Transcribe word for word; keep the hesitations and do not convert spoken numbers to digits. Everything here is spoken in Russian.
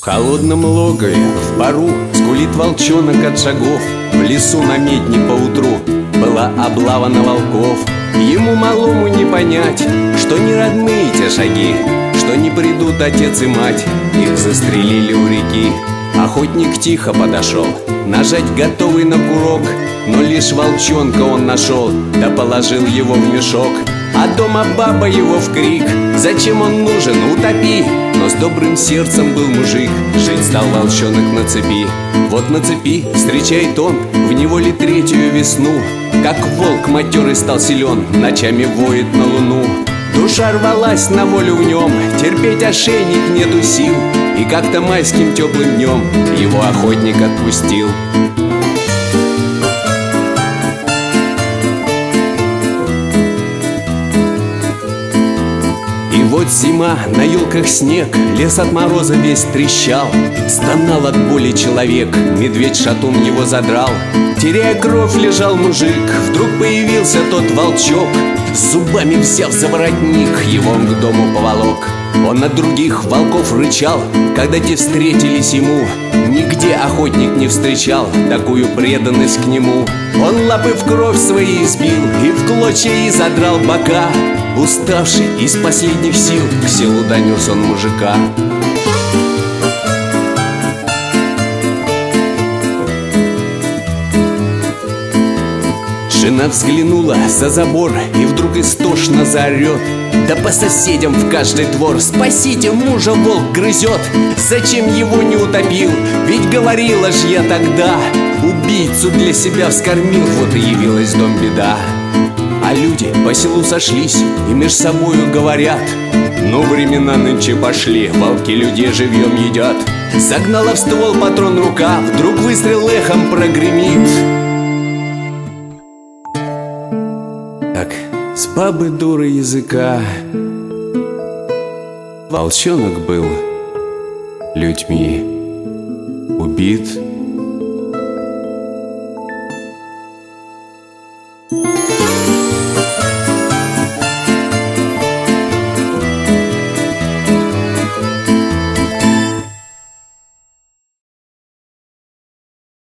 В холодном логове, в пару, скулит волчонок от шагов. В лесу на медне поутру была облава на волков. Ему малому не понять, что не родные те шаги, что не придут отец и мать, их застрелили у реки. Охотник тихо подошел, нажать готовый на курок, но лишь волчонка он нашел, да положил его в мешок. А дома баба его в крик: зачем он нужен, утопи! Но с добрым сердцем был мужик, жить стал волчонок на цепи. Вот на цепи встречает он в неволе третью весну, как волк матерый стал силен, ночами воет на луну. Душа рвалась на волю в нем, терпеть ошейник нету сил, и как-то майским теплым днем его охотник отпустил. И вот зима, на елках снег, лес от мороза весь трещал. Стонал от боли человек, медведь-шатун его задрал. Теряя кровь, лежал мужик, вдруг появился тот волчок. Зубами взяв за воротник, его он к дому поволок. Он на других волков рычал, когда те встретились ему. Нигде охотник не встречал такую преданность к нему. Он лапы в кровь свои избил и в клочья и задрал бока. Уставший из последних сил к селу донес он мужика. Жена взглянула за забор и вдруг истошно заорет: да по соседям в каждый двор спасите, мужа волк грызет. Зачем его не утопил? Ведь говорила ж я тогда, убийцу для себя вскормил, вот и явилась в дом беда. А люди по селу сошлись и меж собою говорят: ну времена нынче пошли, волки людей живьем едят. Загнала в ствол патрон рука, вдруг выстрел эхом прогремит. Так, с бабы дуры языка волчонок был людьми убит.